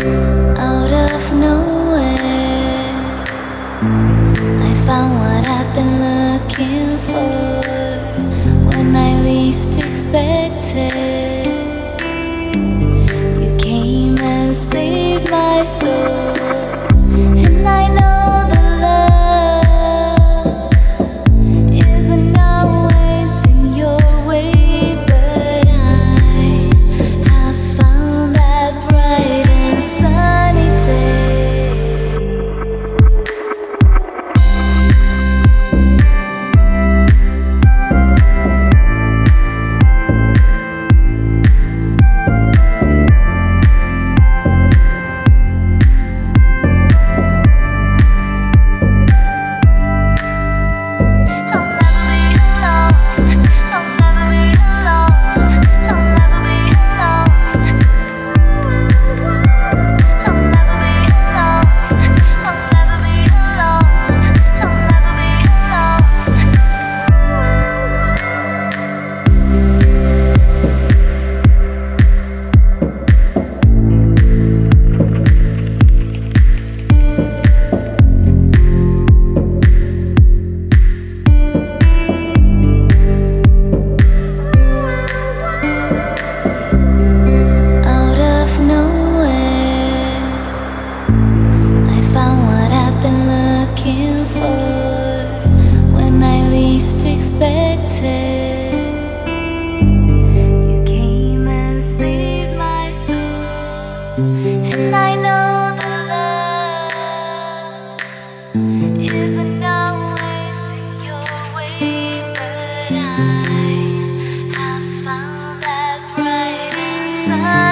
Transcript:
Out of nowhere, I found what I've been looking for. When I least expected, you came and saved my soul. And I know that love isn't always in your way, but I have found that bright and sunny day. When I least expected, you came and saved my soul. And I know that love isn't always in your way, but I have found that bright inside.